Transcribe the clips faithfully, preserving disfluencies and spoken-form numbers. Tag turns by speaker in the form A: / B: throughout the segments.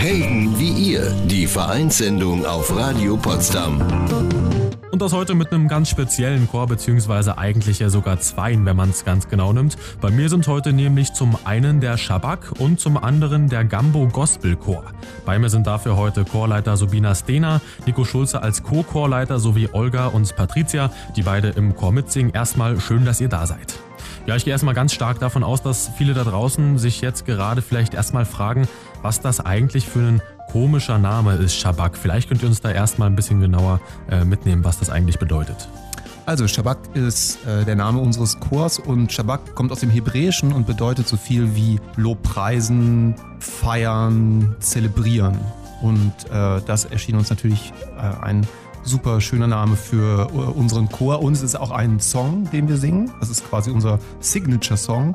A: Helden wie ihr, die Vereinssendung auf Radio Potsdam.
B: Und das heute mit einem ganz speziellen Chor, beziehungsweise eigentlich ja sogar zweien, wenn man es ganz genau nimmt. Bei mir sind heute nämlich zum einen der Schabak und zum anderen der Gambo Gospel Chor. Bei mir sind dafür heute Chorleiter Subina Stehner, Nico Schulze als Co-Chorleiter sowie Olga und Patricia, die beide im Chor mitsingen. Erstmal schön, dass ihr da seid. Ja, ich gehe erstmal ganz stark davon aus, dass viele da draußen sich jetzt gerade vielleicht erstmal fragen, was das eigentlich für ein komischer Name ist, Schabak. Vielleicht könnt ihr uns da erstmal ein bisschen genauer äh, mitnehmen, was das eigentlich bedeutet.
C: Also Schabak ist äh, der Name unseres Chors und Schabak kommt aus dem Hebräischen und bedeutet so viel wie Lobpreisen, feiern, zelebrieren. Und äh, das erschien uns natürlich äh, ein super schöner Name für uh, unseren Chor. Und es ist auch ein Song, den wir singen. Das ist quasi unser Signature-Song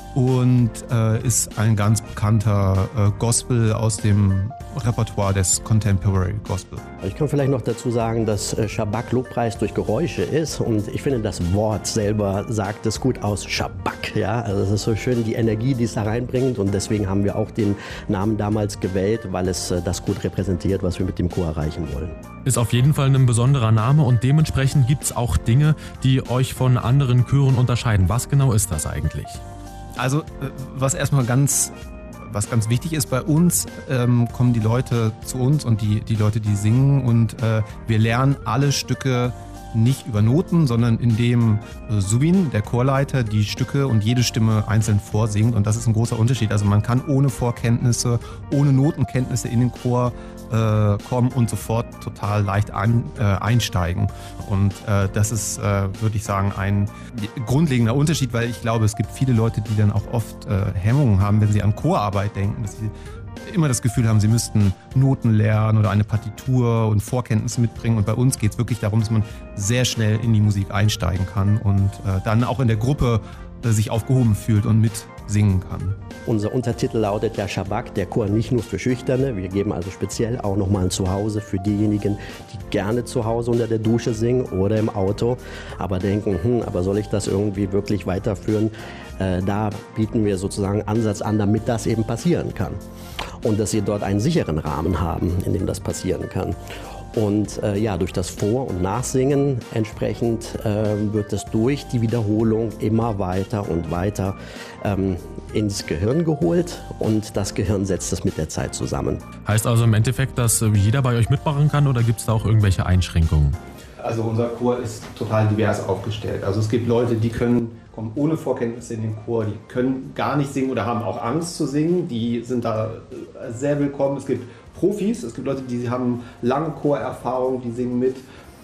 C: und äh, ist ein ganz bekannter äh, Gospel aus dem Repertoire des Contemporary Gospel.
D: Ich kann vielleicht noch dazu sagen, dass Schabak Lobpreis durch Geräusche ist und ich finde, das Wort selber sagt es gut aus, Schabak. Ja? Also es ist so schön die Energie, die es da reinbringt und deswegen haben wir auch den Namen damals gewählt, weil es das gut repräsentiert, was wir mit dem Chor erreichen wollen.
B: Ist auf jeden Fall ein besonderer Name und dementsprechend gibt es auch Dinge, die euch von anderen Chören unterscheiden. Was genau ist das eigentlich?
C: Also was erstmal ganz... Was ganz wichtig ist bei uns, ähm, kommen die Leute zu uns und die, die Leute, die singen und äh, wir lernen alle Stücke nicht über Noten, sondern indem äh, Subin, der Chorleiter, die Stücke und jede Stimme einzeln vorsingt und das ist ein großer Unterschied. Also man kann ohne Vorkenntnisse, ohne Notenkenntnisse in den Chor äh, kommen und sofort total leicht ein, äh, einsteigen und äh, das ist, äh, würde ich sagen, ein grundlegender Unterschied, weil ich glaube, es gibt viele Leute, die dann auch oft äh, Hemmungen haben, wenn sie an Chorarbeit denken, dass sie immer das Gefühl haben, sie müssten Noten lernen oder eine Partitur und Vorkenntnisse mitbringen. Und bei uns geht es wirklich darum, dass man sehr schnell in die Musik einsteigen kann und äh, dann auch in der Gruppe äh, sich aufgehoben fühlt und mitsingen kann.
D: Unser Untertitel lautet ja Schabak, der Chor nicht nur für Schüchterne. Wir geben also speziell auch nochmal ein Zuhause für diejenigen, die gerne zu Hause unter der Dusche singen oder im Auto, aber denken, hm, aber soll ich das irgendwie wirklich weiterführen? Äh, da bieten wir sozusagen Ansatz an, damit das eben passieren kann. Und dass sie dort einen sicheren Rahmen haben, in dem das passieren kann. Und äh, ja, durch das Vor- und Nachsingen entsprechend äh, wird es durch die Wiederholung immer weiter und weiter ähm, ins Gehirn geholt und das Gehirn setzt es mit der Zeit zusammen.
B: Heißt also im Endeffekt, dass jeder bei euch mitmachen kann oder gibt es da auch irgendwelche Einschränkungen?
C: Also unser Chor ist total divers aufgestellt. Also es gibt Leute, die können kommen ohne Vorkenntnisse in den Chor, die können gar nicht singen oder haben auch Angst zu singen, die sind da sehr willkommen. Es gibt Profis, es gibt Leute, die haben lange Chorerfahrung, die singen mit.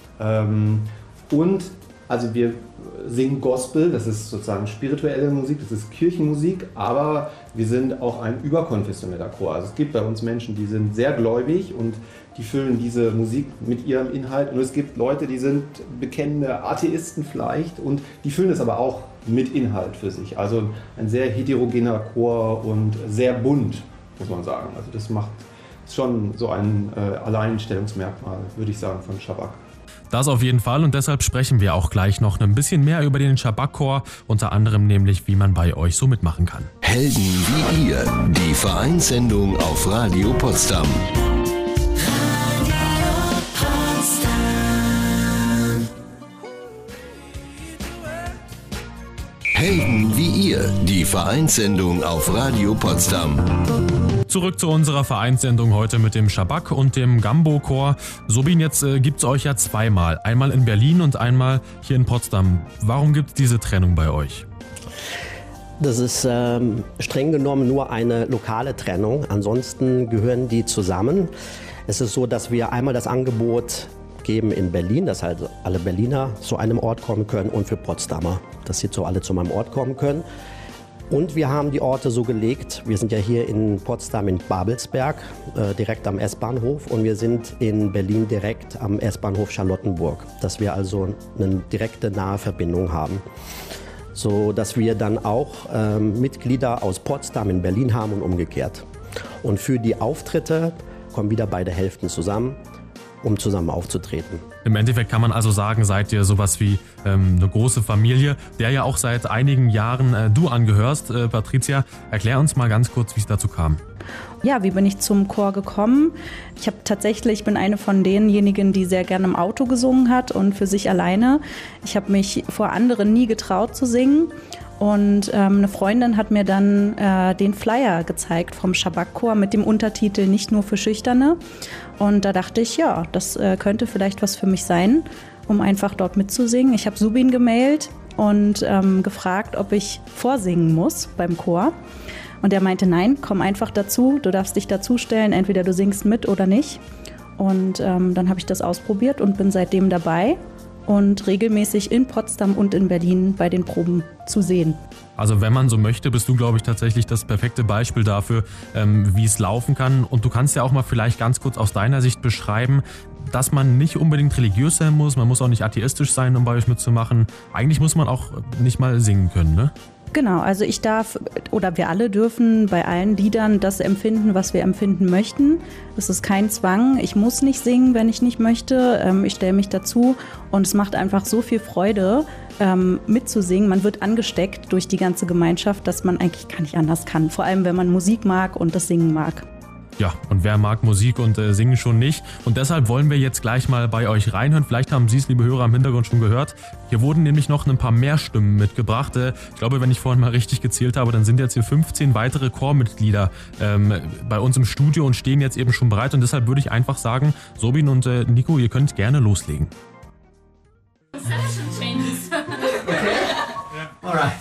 C: Und also wir singen Gospel, das ist sozusagen spirituelle Musik, das ist Kirchenmusik, aber wir sind auch ein überkonfessioneller Chor. Also es gibt bei uns Menschen, die sind sehr gläubig und die füllen diese Musik mit ihrem Inhalt. Und es gibt Leute, die sind bekennende Atheisten vielleicht und die füllen es aber auch mit Inhalt für sich. Also ein sehr heterogener Chor und sehr bunt, muss man sagen. Also das macht schon so ein äh, Alleinstellungsmerkmal, würde ich sagen, von Schabak.
B: Das auf jeden Fall und deshalb sprechen wir auch gleich noch ein bisschen mehr über den Schabak-Chor, unter anderem nämlich, wie man bei euch so mitmachen kann.
A: Helden wie ihr, die Vereinssendung auf Radio Potsdam. Helden wie ihr, die Vereinssendung auf Radio Potsdam.
B: Zurück zu unserer Vereinssendung heute mit dem Schabak und dem Gambo-Chor. Subin, jetzt äh, gibt es euch ja zweimal. Einmal in Berlin und einmal hier in Potsdam. Warum gibt es diese Trennung bei euch?
D: Das ist ähm, streng genommen nur eine lokale Trennung. Ansonsten gehören die zusammen. Es ist so, dass wir einmal das Angebot geben in Berlin, dass halt alle Berliner zu einem Ort kommen können und für Potsdamer, dass sie zu alle zu meinem Ort kommen können. Und wir haben die Orte so gelegt, wir sind ja hier in Potsdam in Babelsberg, äh, direkt am S-Bahnhof und wir sind in Berlin direkt am S-Bahnhof Charlottenburg, dass wir also eine direkte nahe Verbindung haben, so dass wir dann auch ähm, Mitglieder aus Potsdam in Berlin haben und umgekehrt. Und für die Auftritte kommen wieder beide Hälften zusammen um zusammen aufzutreten.
B: Im Endeffekt kann man also sagen, seid ihr sowas wie ähm, eine große Familie, der ja auch seit einigen Jahren äh, du angehörst. Äh, Patricia, erklär uns mal ganz kurz, wie es dazu kam.
E: Ja, wie bin ich zum Chor gekommen? Ich habe tatsächlich, ich bin eine von denjenigen, die sehr gerne im Auto gesungen hat und für sich alleine. Ich habe mich vor anderen nie getraut zu singen. Und ähm, eine Freundin hat mir dann äh, den Flyer gezeigt vom Schabak-Chor mit dem Untertitel Nicht nur für Schüchterne. Und da dachte ich, ja, das äh, könnte vielleicht was für mich sein, um einfach dort mitzusingen. Ich habe Subin gemailt und ähm, gefragt, ob ich vorsingen muss beim Chor. Und er meinte, nein, komm einfach dazu, du darfst dich dazustellen, entweder du singst mit oder nicht. Und ähm, dann habe ich das ausprobiert und bin seitdem dabei und regelmäßig in Potsdam und in Berlin bei den Proben zu sehen.
B: Also wenn man so möchte, bist du, glaube ich, tatsächlich das perfekte Beispiel dafür, ähm, wie es laufen kann. Und du kannst ja auch mal vielleicht ganz kurz aus deiner Sicht beschreiben, dass man nicht unbedingt religiös sein muss, man muss auch nicht atheistisch sein, um bei euch mitzumachen. Eigentlich muss man auch nicht mal singen können, ne?
E: Genau, also ich darf oder wir alle dürfen bei allen Liedern das empfinden, was wir empfinden möchten. Es ist kein Zwang, ich muss nicht singen, wenn ich nicht möchte. Ich stelle mich dazu und es macht einfach so viel Freude, mitzusingen. Man wird angesteckt durch die ganze Gemeinschaft, dass man eigentlich gar nicht anders kann. Vor allem, wenn man Musik mag und das Singen mag.
B: Ja, und wer mag Musik und äh, Singen schon nicht? Und deshalb wollen wir jetzt gleich mal bei euch reinhören. Vielleicht haben Sie es, liebe Hörer, im Hintergrund schon gehört. Hier wurden nämlich noch ein paar mehr Stimmen mitgebracht. Äh, ich glaube, wenn ich vorhin mal richtig gezählt habe, dann sind jetzt hier fünfzehn weitere Chormitglieder ähm, bei uns im Studio und stehen jetzt eben schon bereit. Und deshalb würde ich einfach sagen, Sobin und äh, Nico, ihr könnt gerne loslegen.
F: Okay. Alright.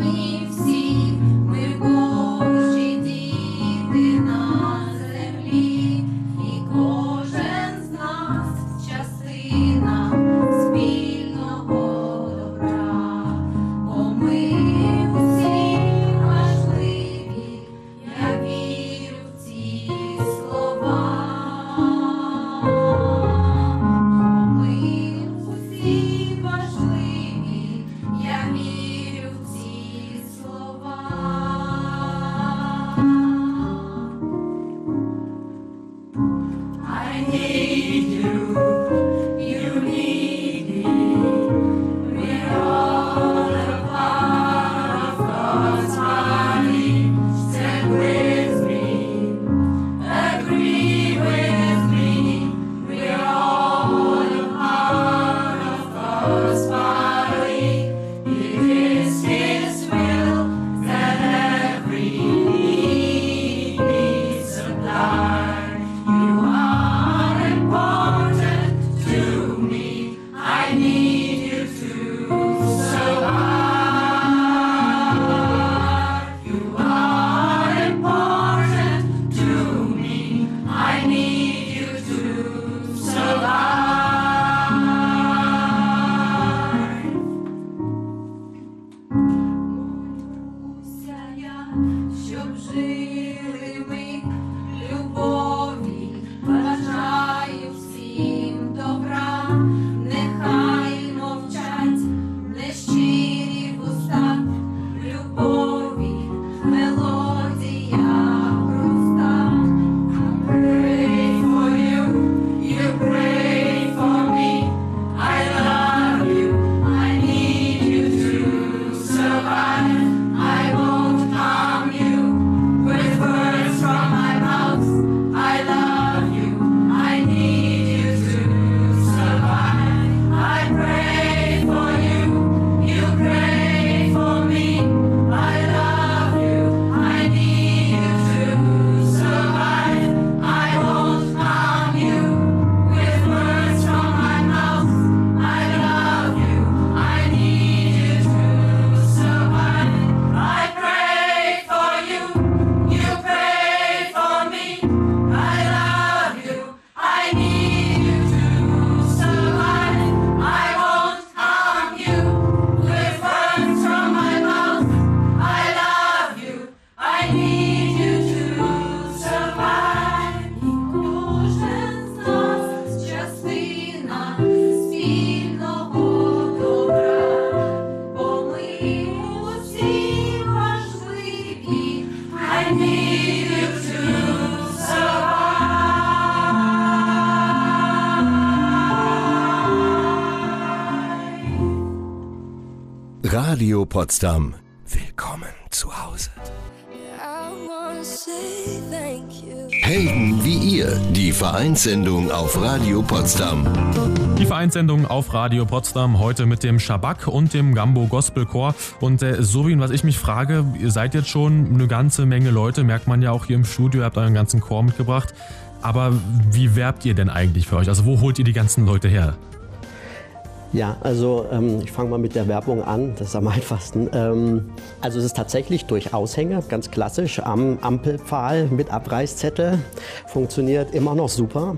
G: Всі ми Божі діти на землі.
A: Radio Potsdam. Willkommen zu Hause. Helden wie ihr, die Vereinssendung auf Radio Potsdam.
B: Die Vereinssendung auf Radio Potsdam heute mit dem Schabak und dem Gambo Gospel Chor. Und äh, Sobin, was ich mich frage, ihr seid jetzt schon eine ganze Menge Leute, merkt man ja auch hier im Studio, ihr habt euren ganzen Chor mitgebracht. Aber wie werbt ihr denn eigentlich für euch? Also wo holt ihr die ganzen Leute her?
D: Ja, also ähm, ich fange mal mit der Werbung an, das ist am einfachsten. Ähm, also es ist tatsächlich durch Aushänge, ganz klassisch, am Ampelpfahl mit Abreißzettel, funktioniert immer noch super.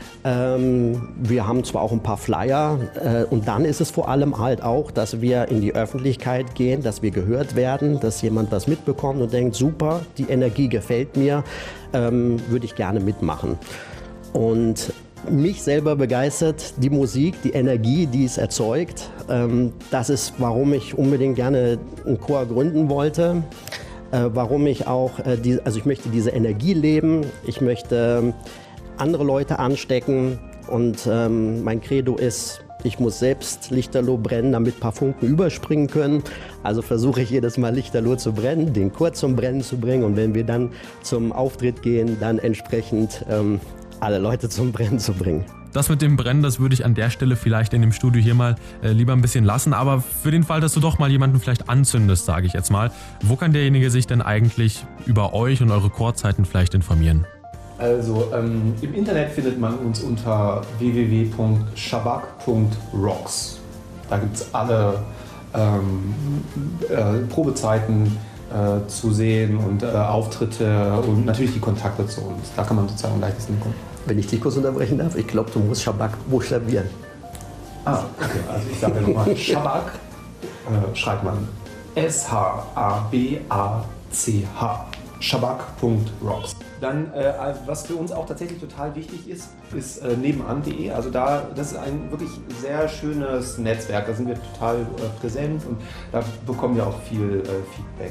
D: Ähm, wir haben zwar auch ein paar Flyer äh, und dann ist es vor allem halt auch, dass wir in die Öffentlichkeit gehen, dass wir gehört werden, dass jemand was mitbekommt und denkt, super, die Energie gefällt mir, ähm, würde ich gerne mitmachen. Und mich selber begeistert die Musik, die Energie, die es erzeugt. Ähm, das ist, warum ich unbedingt gerne einen Chor gründen wollte. Äh, warum ich auch, äh, die, also ich möchte diese Energie leben. Ich möchte andere Leute anstecken. Und ähm, mein Credo ist, ich muss selbst Lichterloh brennen, damit ein paar Funken überspringen können. Also versuche ich jedes Mal Lichterloh zu brennen, den Chor zum Brennen zu bringen. Und wenn wir dann zum Auftritt gehen, dann entsprechend ähm, alle Leute zum Brennen zu bringen.
B: Das mit dem Brennen, das würde ich an der Stelle vielleicht in dem Studio hier mal äh, lieber ein bisschen lassen. Aber für den Fall, dass du doch mal jemanden vielleicht anzündest, sage ich jetzt mal, wo kann derjenige sich denn eigentlich über euch und eure Chorzeiten vielleicht informieren?
C: Also ähm, im Internet findet man uns unter w w w punkt schabak punkt rocks. Da gibt es alle ähm, äh, Probezeiten äh, zu sehen und äh, Auftritte und natürlich die Kontakte zu uns. Da kann man sozusagen am leichtesten kommen.
D: Wenn ich dich kurz unterbrechen darf, ich glaube, du musst Schabak buchstabieren.
C: Ah, okay. Also ich sage nochmal, Schabak äh, schreibt man S H A B A C H. schabak punkt rocks. Dann, äh, was für uns auch tatsächlich total wichtig ist, ist äh, nebenan punkt de. Also da, das ist ein wirklich sehr schönes Netzwerk. Da sind wir total äh, präsent und da bekommen wir auch viel äh, Feedback.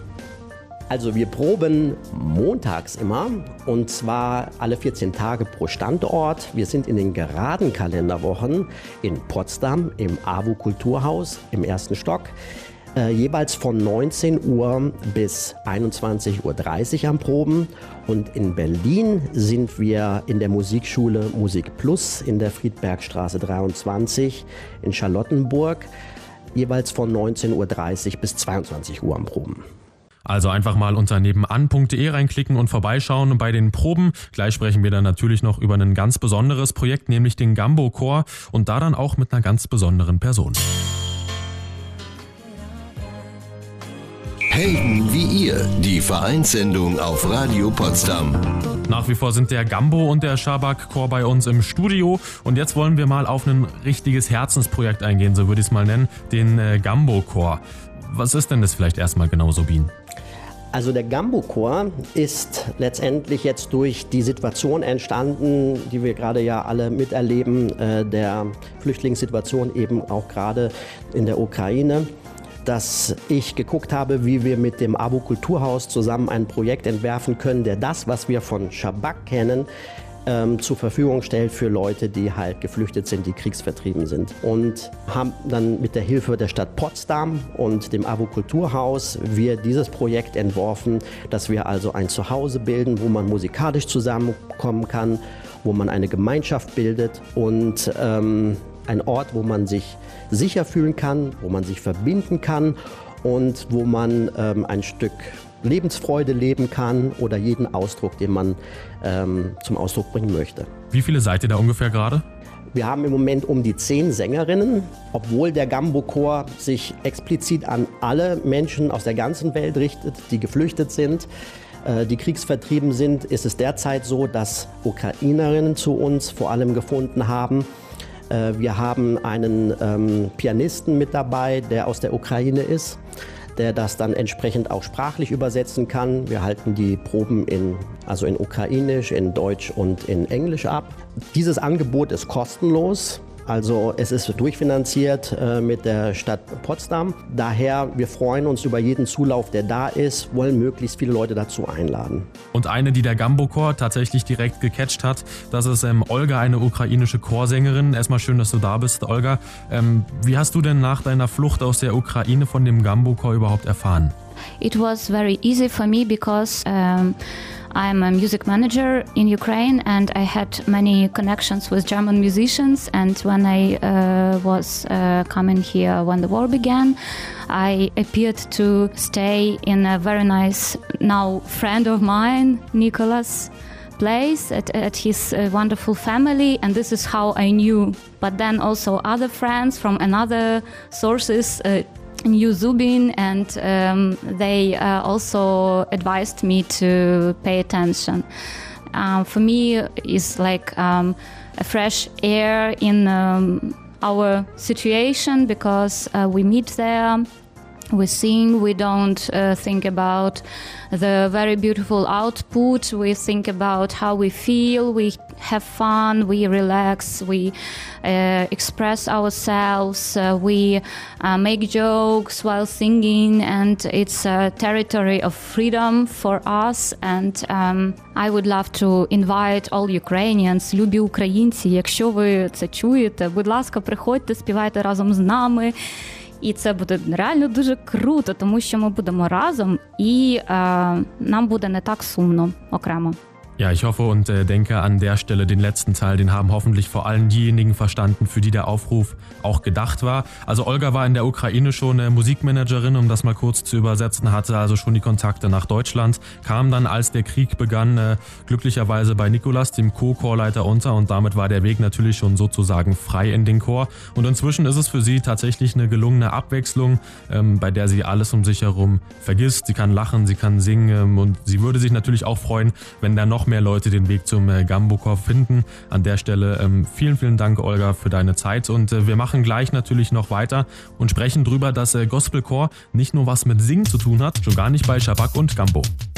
D: Also wir proben montags immer und zwar alle vierzehn Tage pro Standort. Wir sind in den geraden Kalenderwochen in Potsdam im A W O Kulturhaus im ersten Stock. Äh, jeweils von neunzehn Uhr bis einundzwanzig Uhr dreißig am Proben. Und in Berlin sind wir in der Musikschule Musik Plus in der Friedbergstraße dreiundzwanzig in Charlottenburg. Jeweils von neunzehn Uhr dreißig bis zweiundzwanzig Uhr am Proben.
B: Also einfach mal unter nebenan punkt de reinklicken und vorbeischauen bei den Proben. Gleich sprechen wir dann natürlich noch über ein ganz besonderes Projekt, nämlich den Gambo Chor und da dann auch mit einer ganz besonderen Person.
A: Helden wie ihr, die Vereinssendung auf Radio Potsdam.
B: Nach wie vor sind der Gambo und der Schabak Chor bei uns im Studio und jetzt wollen wir mal auf ein richtiges Herzensprojekt eingehen, so würde ich es mal nennen, den äh, Gambo Chor. Was ist denn das vielleicht erstmal genau, Sobin?
D: Also der Gambo Chor ist letztendlich jetzt durch die Situation entstanden, die wir gerade ja alle miterleben, äh, der Flüchtlingssituation eben auch gerade in der Ukraine, dass ich geguckt habe, wie wir mit dem A W O Kulturhaus zusammen ein Projekt entwerfen können, der das, was wir von Schabak kennen, ähm, zur Verfügung stellt für Leute, die halt geflüchtet sind, die kriegsvertrieben sind. Und haben dann mit der Hilfe der Stadt Potsdam und dem A W O Kulturhaus wir dieses Projekt entworfen, dass wir also ein Zuhause bilden, wo man musikalisch zusammenkommen kann, wo man eine Gemeinschaft bildet und ähm, ein Ort, wo man sich sicher fühlen kann, wo man sich verbinden kann und wo man ähm, ein Stück Lebensfreude leben kann oder jeden Ausdruck, den man ähm, zum Ausdruck bringen möchte.
B: Wie viele seid ihr da ungefähr gerade?
D: Wir haben im Moment um die zehn Sängerinnen, obwohl der Gambo Chor sich explizit an alle Menschen aus der ganzen Welt richtet, die geflüchtet sind, äh, die kriegsvertrieben sind, ist es derzeit so, dass Ukrainerinnen zu uns vor allem gefunden haben. Wir haben einen ähm, Pianisten mit dabei, der aus der Ukraine ist, der das dann entsprechend auch sprachlich übersetzen kann. Wir halten die Proben in, also in Ukrainisch, in Deutsch und in Englisch ab. Dieses Angebot ist kostenlos. Also es ist durchfinanziert äh, mit der Stadt Potsdam. Daher, wir freuen uns über jeden Zulauf, der da ist, wollen möglichst viele Leute dazu einladen.
B: Und eine, die der Gambo-Chor tatsächlich direkt gecatcht hat, das ist ähm, Olga, eine ukrainische Chorsängerin. Erstmal schön, dass du da bist, Olga. Ähm, wie hast du denn nach deiner Flucht aus der Ukraine von dem Gambo-Chor überhaupt erfahren?
G: It was very easy for me because um, I'm a music manager in Ukraine and I had many connections with German musicians, and when I uh, was uh, coming here when the war began, I appeared to stay in a very nice, now friend of mine, Nicholas, place at, at his uh, wonderful family, and this is how I knew. But then also other friends from another sources uh, knew Zubin, and um, they uh, also advised me to pay attention. Uh, for me, it's like um, a fresh air in um, our situation, because uh, we meet there, we sing, we don't uh, think about the very beautiful output, we think about how we feel, we have fun, we relax, we uh, express ourselves, uh, we uh, make jokes while singing, and it's a territory of freedom for us. And um, I would love to invite all Ukrainians, любі українці, якщо ви це чуєте, будь ласка, приходьте, співайте разом з нами. І це буде реально дуже круто, тому що ми будемо разом і е, нам буде не так сумно окремо.
B: Ja, ich hoffe und äh, denke an der Stelle, den letzten Teil, den haben hoffentlich vor allem diejenigen verstanden, für die der Aufruf auch gedacht war. Also Olga war in der Ukraine schon äh, Musikmanagerin, um das mal kurz zu übersetzen, hatte also schon die Kontakte nach Deutschland, kam dann, als der Krieg begann, äh, glücklicherweise bei Nicolas, dem Co-Chorleiter, unter, und damit war der Weg natürlich schon sozusagen frei in den Chor. Und inzwischen ist es für sie tatsächlich eine gelungene Abwechslung, ähm, bei der sie alles um sich herum vergisst. Sie kann lachen, sie kann singen, ähm, und sie würde sich natürlich auch freuen, wenn da noch mehr Leute den Weg zum äh, Gambo-Chor finden. An der Stelle ähm, vielen, vielen Dank, Olga, für deine Zeit, und äh, wir machen gleich natürlich noch weiter und sprechen drüber, dass äh, Gospelchor nicht nur was mit Singen zu tun hat, schon gar nicht bei Shabak und Gambo.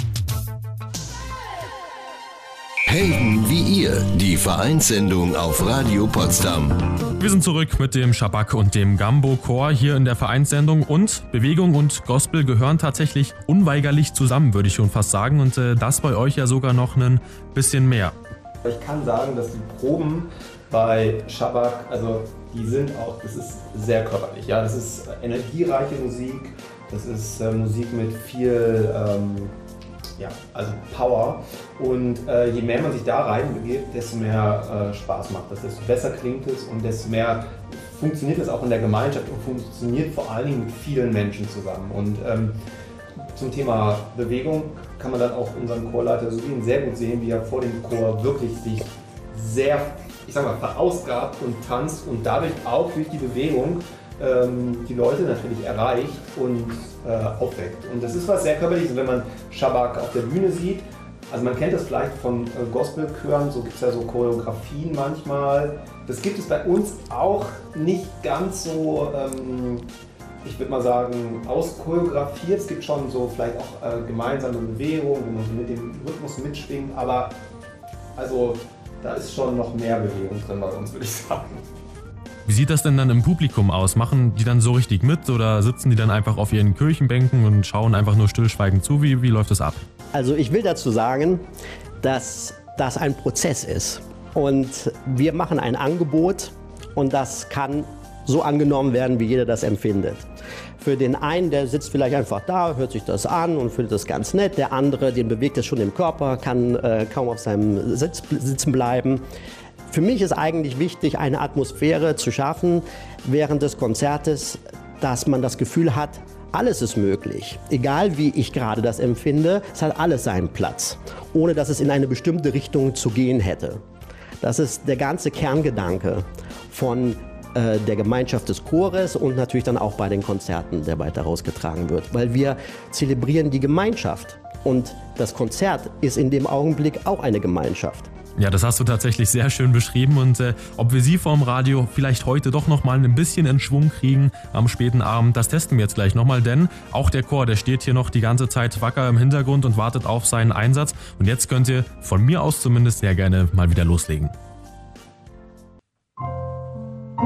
A: Helden wie ihr, die Vereinssendung auf Radio Potsdam.
B: Wir sind zurück mit dem Shabak und dem Gambo-Chor hier in der Vereinssendung, und Bewegung und Gospel gehören tatsächlich unweigerlich zusammen, würde ich schon fast sagen, und äh, das bei euch ja sogar noch ein bisschen mehr.
C: Ich kann sagen, dass die Proben bei Shabak, also die sind auch, das ist sehr körperlich, ja, das ist energiereiche Musik, das ist äh, Musik mit viel ähm, ja, also Power, und äh, je mehr man sich da reinbegibt, desto mehr äh, Spaß macht das, desto besser klingt es und desto mehr funktioniert es auch in der Gemeinschaft und funktioniert vor allen Dingen mit vielen Menschen zusammen. Und ähm, zum Thema Bewegung kann man dann auch unseren Chorleiter Zubin sehr gut sehen, wie er vor dem Chor wirklich sich sehr, ich sag mal, verausgabt und tanzt und dadurch auch durch die Bewegung ähm, die Leute natürlich erreicht und äh, aufweckt. Und das ist was sehr Körperliches, wenn man Shabak auf der Bühne sieht. Also man kennt das vielleicht von äh, Gospelchören, so gibt es ja so Choreografien manchmal. Das gibt es bei uns auch nicht ganz so, ähm, ich würde mal sagen, auschoreografiert. Es gibt schon so vielleicht auch äh, gemeinsame Bewegungen, wo man so mit dem Rhythmus mitschwingt, aber also da ist schon noch mehr Bewegung drin bei uns, würde ich sagen.
B: Wie sieht das denn dann im Publikum aus? Machen die dann so richtig mit oder sitzen die dann einfach auf ihren Kirchenbänken und schauen einfach nur stillschweigend zu? Wie, wie läuft das ab?
D: Also ich will dazu sagen, dass das ein Prozess ist. Und wir machen ein Angebot und das kann so angenommen werden, wie jeder das empfindet. Für den einen, der sitzt vielleicht einfach da, hört sich das an und findet das ganz nett. Der andere, den bewegt es schon im Körper, kann äh, kaum auf seinem Sitz sitzen bleiben. Für mich ist eigentlich wichtig, eine Atmosphäre zu schaffen während des Konzertes, dass man das Gefühl hat, alles ist möglich. Egal wie ich gerade das empfinde, es hat alles seinen Platz, ohne dass es in eine bestimmte Richtung zu gehen hätte. Das ist der ganze Kerngedanke von äh, der Gemeinschaft des Chores und natürlich dann auch bei den Konzerten, der weiter rausgetragen wird. Weil wir zelebrieren die Gemeinschaft und das Konzert ist in dem Augenblick auch eine Gemeinschaft.
B: Ja, das hast du tatsächlich sehr schön beschrieben, und äh, ob wir sie vorm Radio vielleicht heute doch nochmal ein bisschen in Schwung kriegen am späten Abend, das testen wir jetzt gleich nochmal, denn auch der Chor, der steht hier noch die ganze Zeit wacker im Hintergrund und wartet auf seinen Einsatz, und jetzt könnt ihr von mir aus zumindest sehr gerne mal wieder loslegen.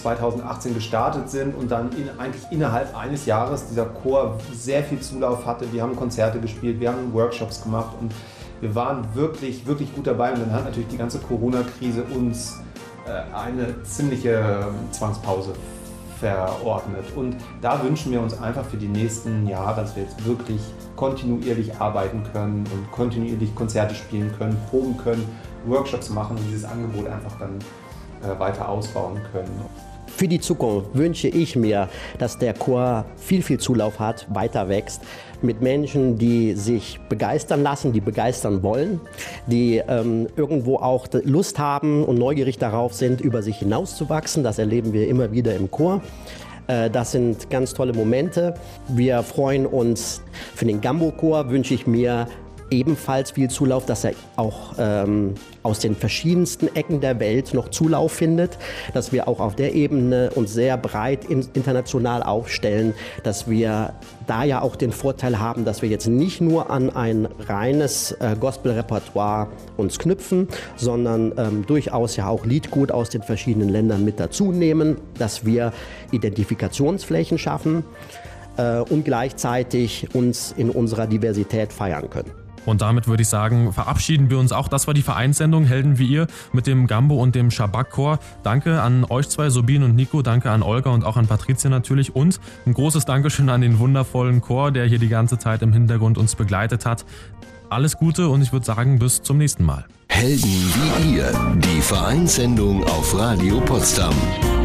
C: zweitausendachtzehn gestartet sind und dann in, eigentlich innerhalb eines Jahres dieser Chor sehr viel Zulauf hatte. Wir haben Konzerte gespielt, wir haben Workshops gemacht und wir waren wirklich, wirklich gut dabei. Und dann hat natürlich die ganze Corona-Krise uns äh, eine ziemliche Zwangspause verordnet. Und da wünschen wir uns einfach für die nächsten Jahre, dass wir jetzt wirklich kontinuierlich arbeiten können und kontinuierlich Konzerte spielen können, proben können, Workshops machen und dieses Angebot einfach dann äh, weiter ausbauen können.
D: Für die Zukunft wünsche ich mir, dass der Chor viel, viel Zulauf hat, weiter wächst, mit Menschen, die sich begeistern lassen, die begeistern wollen, die ähm, irgendwo auch Lust haben und neugierig darauf sind, über sich hinauszuwachsen. Das erleben wir immer wieder im Chor. Äh, das sind ganz tolle Momente. Wir freuen uns. Für den Gambo-Chor wünsche ich mir ebenfalls viel Zulauf, dass er auch ähm, aus den verschiedensten Ecken der Welt noch Zulauf findet, dass wir auch auf der Ebene uns sehr breit in, international aufstellen, dass wir da ja auch den Vorteil haben, dass wir jetzt nicht nur an ein reines äh, Gospel-Repertoire uns knüpfen, sondern ähm, durchaus ja auch Liedgut aus den verschiedenen Ländern mit dazu nehmen, dass wir Identifikationsflächen schaffen äh, und gleichzeitig uns in unserer Diversität feiern können.
B: Und damit würde ich sagen, verabschieden wir uns auch. Das war die Vereinssendung Helden wie ihr mit dem Gambo und dem Schabak-Chor. Danke an euch zwei, Sobin und Nico. Danke an Olga und auch an Patricia natürlich. Und ein großes Dankeschön an den wundervollen Chor, der hier die ganze Zeit im Hintergrund uns begleitet hat. Alles Gute und ich würde sagen, bis zum nächsten Mal.
A: Helden wie ihr, die Vereinssendung auf Radio Potsdam.